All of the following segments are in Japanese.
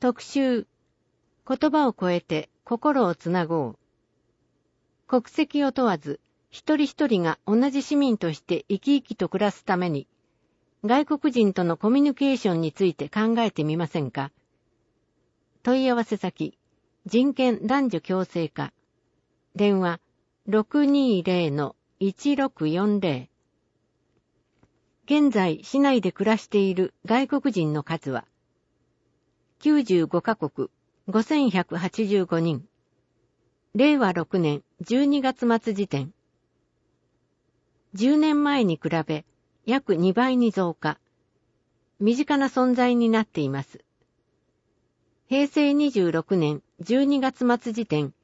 特集、言葉を超えて心をつなごう。国籍を問わず、一人一人が同じ市民として生き生きと暮らすために、外国人とのコミュニケーションについて考えてみませんか？問い合わせ先、人権男女共生課。電話、620-1640。現在、市内で暮らしている外国人の数は、95カ国5185人。令和6年12月末時点。10年前に比べ約2倍に増加。身近な存在になっています。平成26年12月末時点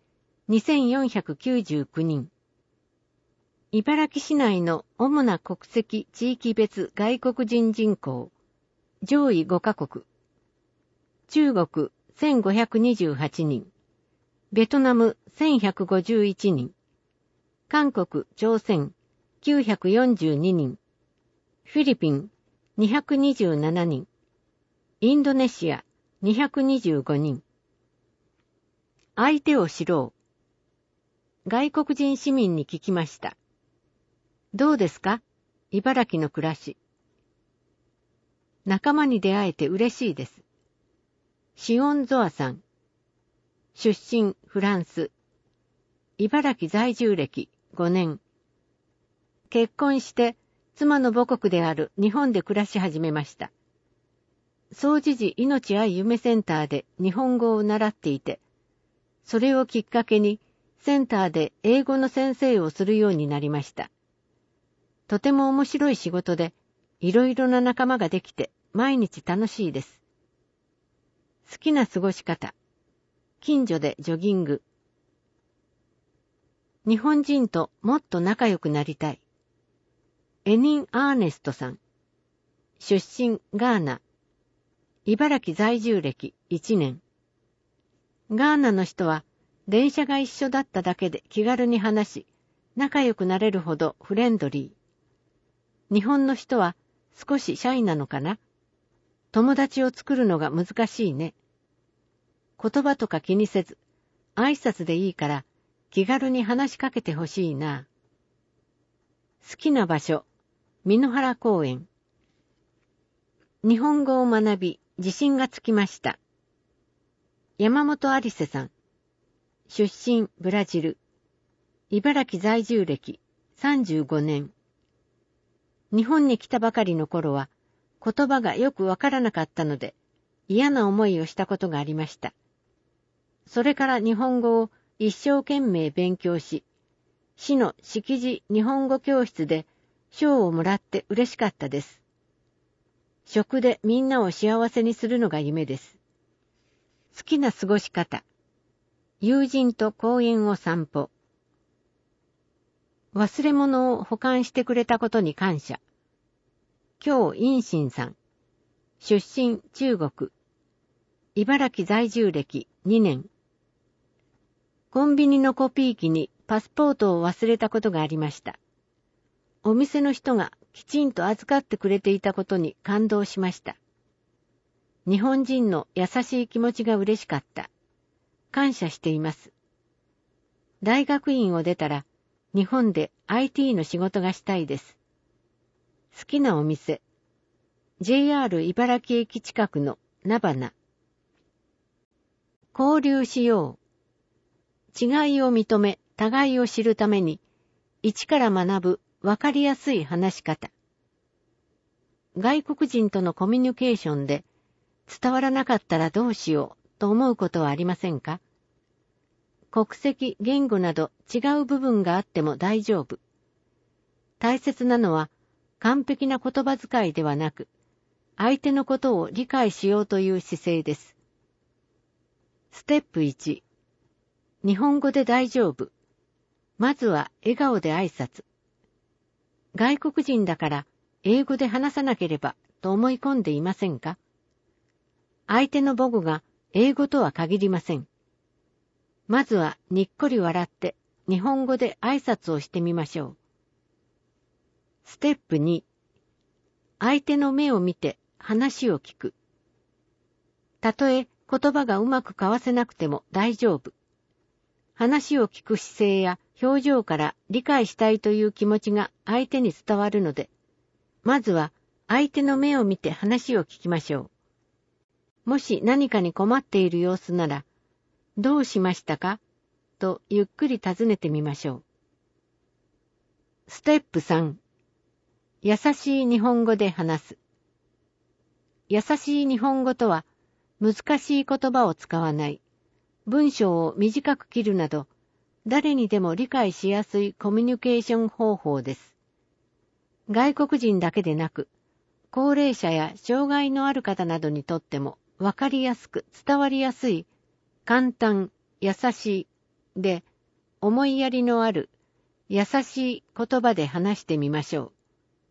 2499人。茨城市内の主な国籍地域別外国人人口。上位5カ国。中国1528人。ベトナム1151人。韓国・朝鮮942人。フィリピン227人。インドネシア225人。相手を知ろう。外国人市民に聞きました。どうですか？茨城の暮らし。仲間に出会えて嬉しいです。シオン・ゾアさん。出身フランス。茨城在住歴5年。結婚して妻の母国である日本で暮らし始めました。総持寺命愛夢センターで日本語を習っていて、それをきっかけにセンターで英語の先生をするようになりました。とても面白い仕事で、いろいろな仲間ができて毎日楽しいです。好きな過ごし方。近所でジョギング。日本人ともっと仲良くなりたい。エニン・アーネストさん。出身ガーナ。茨城在住歴1年。ガーナの人は電車が一緒だっただけで気軽に話し、仲良くなれるほどフレンドリー。日本の人は少しシャイなのかな？友達を作るのが難しいね。言葉とか気にせず、挨拶でいいから気軽に話しかけてほしいな。好きな場所、美濃原公園。日本語を学び、自信がつきました。山本有瀬さん。出身ブラジル。茨城在住歴35年。日本に来たばかりの頃は言葉がよくわからなかったので嫌な思いをしたことがありました。それから日本語を一生懸命勉強し、市の識字日本語教室で賞をもらって嬉しかったです。食でみんなを幸せにするのが夢です。好きな過ごし方。友人と公園を散歩。忘れ物を保管してくれたことに感謝。京陰信さん。出身中国。茨城在住歴2年。コンビニのコピー機にパスポートを忘れたことがありました。お店の人がきちんと預かってくれていたことに感動しました。日本人の優しい気持ちが嬉しかった。感謝しています。大学院を出たら日本で IT の仕事がしたいです。好きなお店。JR 茨城駅近くの菜花。交流しよう。違いを認め、互いを知るために、一から学ぶわかりやすい話し方。外国人とのコミュニケーションで、伝わらなかったらどうしようと思うことはありませんか？国籍、言語など違う部分があっても大丈夫。大切なのは完璧な言葉遣いではなく、相手のことを理解しようという姿勢です。ステップ1。日本語で大丈夫。まずは笑顔で挨拶。外国人だから英語で話さなければと思い込んでいませんか？相手の母語が英語とは限りません。まずはにっこり笑って日本語で挨拶をしてみましょう。ステップ2。相手の目を見て話を聞く。たとえ言葉がうまく交わせなくても大丈夫。話を聞く姿勢や表情から理解したいという気持ちが相手に伝わるので、まずは相手の目を見て話を聞きましょう。もし何かに困っている様子なら、どうしましたかとゆっくり尋ねてみましょう。ステップ3、優しい日本語で話す。優しい日本語とは、難しい言葉を使わない、文章を短く切るなど、誰にでも理解しやすいコミュニケーション方法です。外国人だけでなく、高齢者や障害のある方などにとってもわかりやすく伝わりやすい、簡単、優しいで、思いやりのある、優しい言葉で話してみましょう。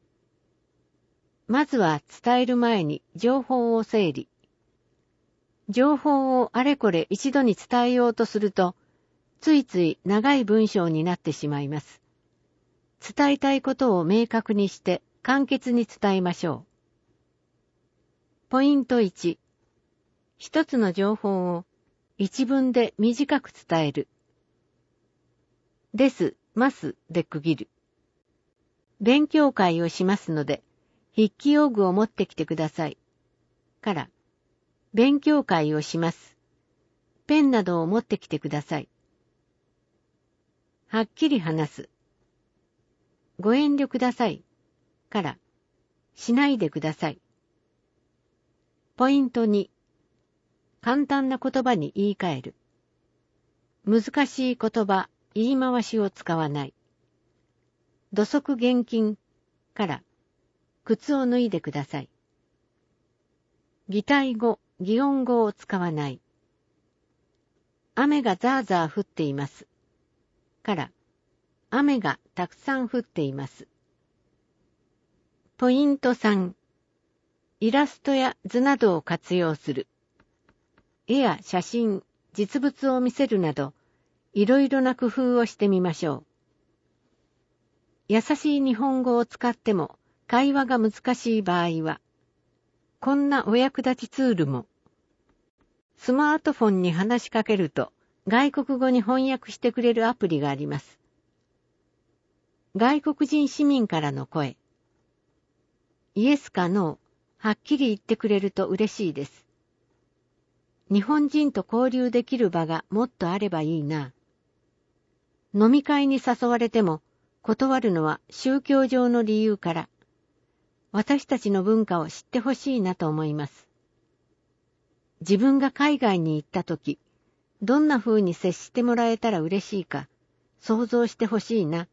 まずは伝える前に情報を整理。情報をあれこれ一度に伝えようとすると、ついつい長い文章になってしまいます。伝えたいことを明確にして簡潔に伝えましょう。ポイント1、一つの情報を一文で短く伝える。です、ますで区切る。勉強会をしますので、筆記用具を持ってきてください。から、勉強会をします。ペンなどを持ってきてください。はっきり話す。ご遠慮ください。から、しないでください。ポイント2、簡単な言葉に言い換える。難しい言葉、言い回しを使わない。土足厳禁から、靴を脱いでください。擬態語、擬音語を使わない。雨がザーザー降っています。から、雨がたくさん降っています。ポイント3、イラストや図などを活用する。絵や写真、実物を見せるなど、いろいろな工夫をしてみましょう。優しい日本語を使っても会話が難しい場合は、こんなお役立ちツールも。スマートフォンに話しかけると外国語に翻訳してくれるアプリがあります。外国人市民からの声。イエスかノー、はっきり言ってくれると嬉しいです。日本人と交流できる場がもっとあればいいな。飲み会に誘われても断るのは宗教上の理由から、私たちの文化を知ってほしいなと思います。自分が海外に行ったとき、どんな風に接してもらえたら嬉しいか、想像してほしいな。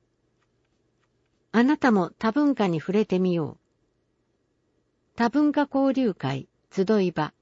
あなたも多文化に触れてみよう。多文化交流会集い場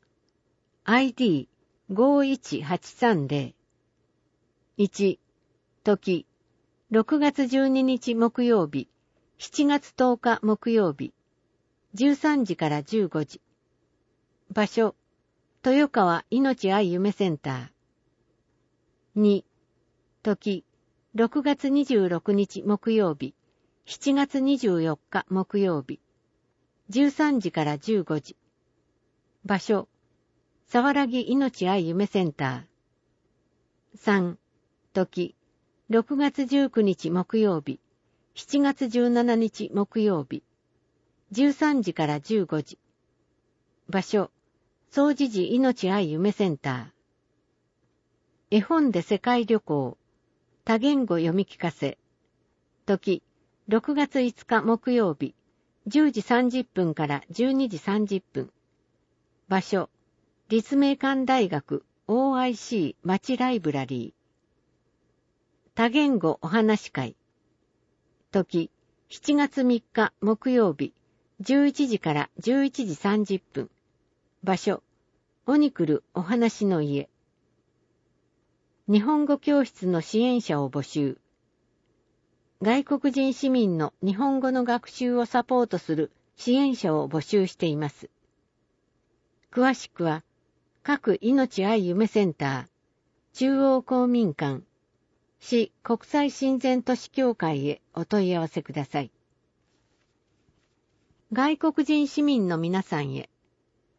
ID51830 1、時6月12日木曜日、7月10日木曜日、13時から15時。場所、豊川いのち愛夢センター。2、時6月26日木曜日、7月24日木曜日、13時から15時。場所、さわらぎいのち愛夢センター。3、時6月19日木曜日、7月17日木曜日、13時から15時。場所、総持寺いのち愛夢センター。絵本で世界旅行、多言語読み聞かせ。時、6月5日木曜日、10時30分から12時30分。場所、立命館大学 OIC 町ライブラリー。多言語お話会。時、7月3日木曜日、11時から11時30分。場所、オニクルお話の家。日本語教室の支援者を募集。外国人市民の日本語の学習をサポートする支援者を募集しています。詳しくは、各いのち愛夢センター、中央公民館、市国際親善都市協会へお問い合わせください。外国人市民の皆さんへ、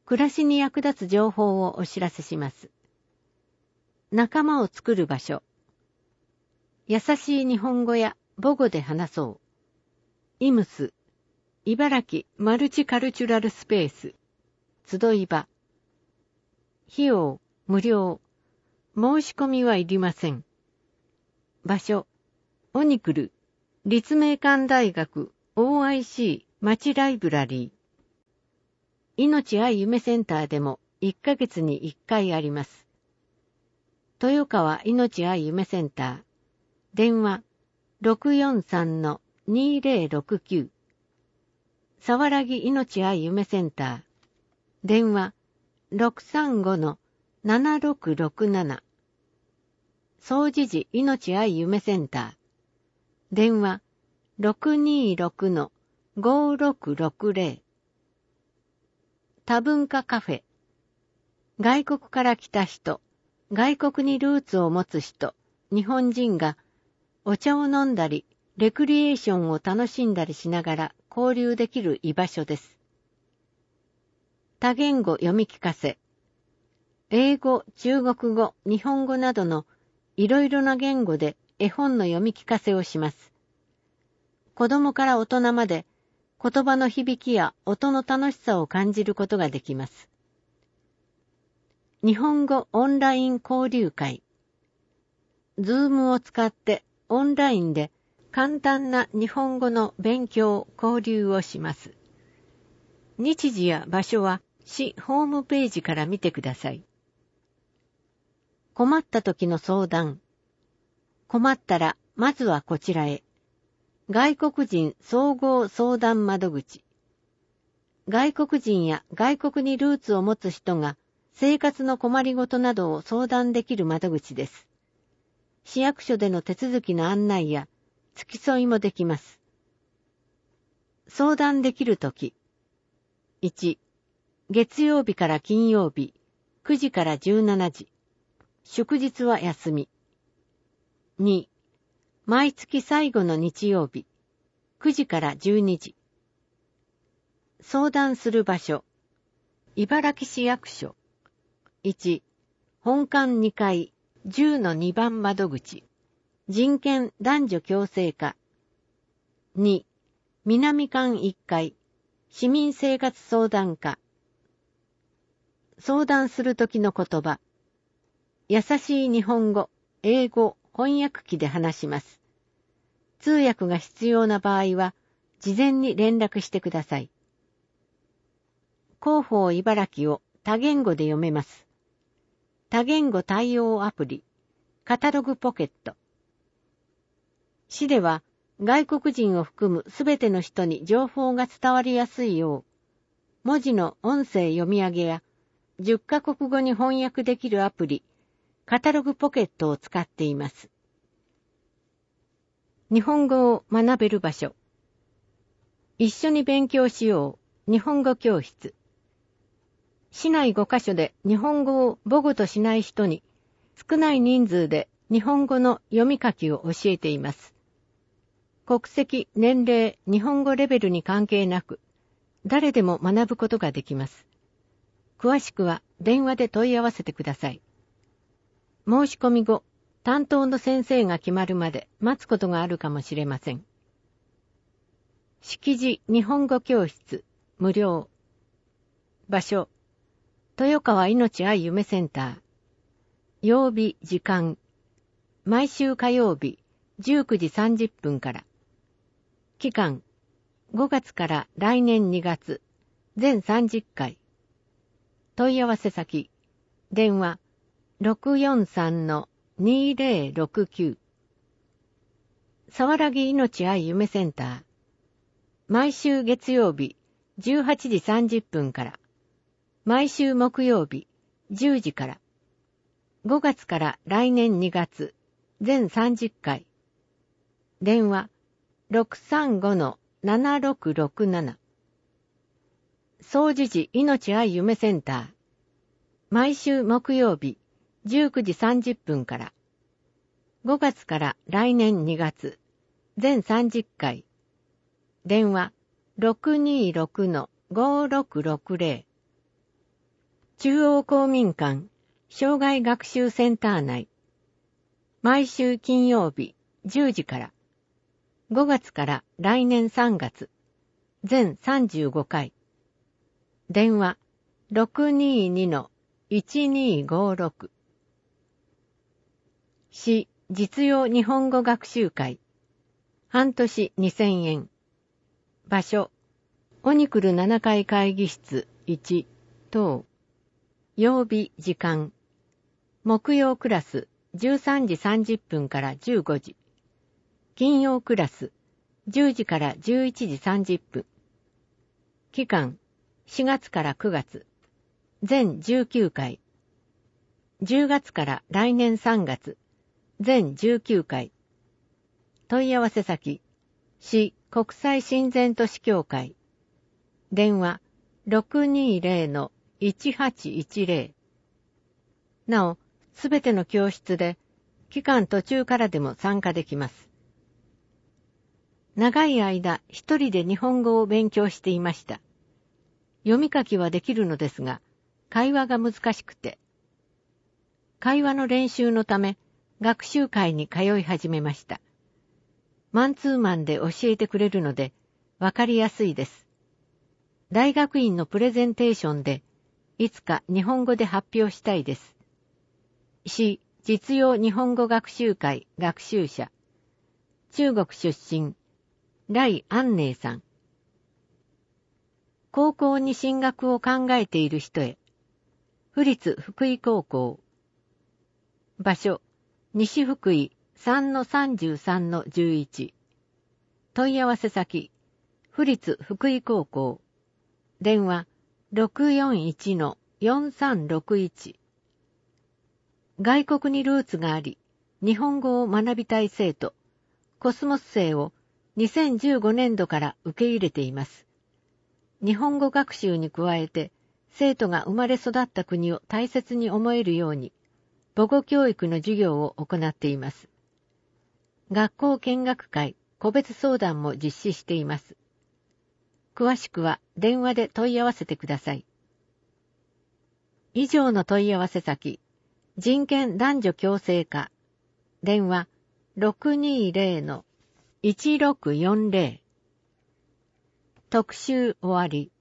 暮らしに役立つ情報をお知らせします。仲間を作る場所。優しい日本語や母語で話そう。イムス、茨城マルチカルチュラルスペース。集い場。費用、無料。申し込みはいりません。場所、オニクル、立命館大学 OIC 町ライブラリー。命愛夢センターでも1ヶ月に1回あります。豊川命愛夢センター。電話 643-2069。さわらぎ命愛夢センター。電話 635-7667。総持寺命愛夢センター。電話 626-5660。多文化カフェ。外国から来た人、外国にルーツを持つ人、日本人がお茶を飲んだり、レクリエーションを楽しんだりしながら交流できる居場所です。多言語読み聞かせ。英語、中国語、日本語などのいろいろな言語で絵本の読み聞かせをします。子供から大人まで言葉の響きや音の楽しさを感じることができます。日本語オンライン交流会。Zoom を使ってオンラインで簡単な日本語の勉強、交流をします。日時や場所は市ホームページから見てください。困った時の相談。困ったらまずはこちらへ。外国人総合相談窓口。外国人や外国にルーツを持つ人が生活の困りごとなどを相談できる窓口です。市役所での手続きの案内や付き添いもできます。相談できるとき。1、月曜日から金曜日、9時から17時。祝日は休み。2、毎月最後の日曜日、9時から12時。相談する場所。茨城市役所。1、本館2階、10-2番窓口。人権男女共生課。2、南館1階、市民生活相談課。相談するときの言葉。優しい日本語、英語、翻訳機で話します。通訳が必要な場合は、事前に連絡してください。広報茨城を多言語で読めます。多言語対応アプリ、カタログポケット。市では、外国人を含むすべての人に情報が伝わりやすいよう、文字の音声読み上げや、10カ国語に翻訳できるアプリ、カタログポケットを使っています。日本語を学べる場所。一緒に勉強しよう、日本語教室。市内5カ所で日本語を母語としない人に、少ない人数で日本語の読み書きを教えています。国籍、年齢、日本語レベルに関係なく、誰でも学ぶことができます。詳しくは電話で問い合わせてください。申し込み後、担当の先生が決まるまで待つことがあるかもしれません。識字日本語教室、無料。場所、豊川命愛夢センター。曜日、時間。毎週火曜日、19時30分から。期間、5月から来年2月、全30回。問い合わせ先、電話、643-2069。さわらぎ命愛夢センター。毎週月曜日、18時30分から。毎週木曜日、10時から。5月から来年2月、全30回。電話、635-7667。総持寺命愛夢センター。毎週木曜日、19時30分から。5月から来年2月、全30回。電話、626-5660。 中央公民館障害学習センター内、毎週金曜日10時から、5月から来年3月、全35回。電話 622-1256。市実用日本語学習会。半年2000円。場所、オニクル7階会議室1等。曜日時間。木曜クラス13時30分から15時。金曜クラス10時から11時30分。期間4月から9月。全19回。10月から来年3月。全19回。問い合わせ先、市国際親善都市協会。電話 620-1810。なお、すべての教室で、期間途中からでも参加できます。長い間、一人で日本語を勉強していました。読み書きはできるのですが、会話が難しくて。会話の練習のため、学習会に通い始めました。マンツーマンで教えてくれるので、わかりやすいです。大学院のプレゼンテーションで、いつか日本語で発表したいです。市実用日本語学習会学習者。中国出身、来安寧さん。高校に進学を考えている人へ。府立福井高校。場所、西福井 3-33-11。問い合わせ先、府立福井高校。電話 641-4361。外国にルーツがあり、日本語を学びたい生徒、コスモス生を2015年度から受け入れています。日本語学習に加えて、生徒が生まれ育った国を大切に思えるように、母語教育の授業を行っています。学校見学会、個別相談も実施しています。詳しくは電話で問い合わせてください。以上の問い合わせ先、人権男女共生課、電話 620-1640。特集終わり。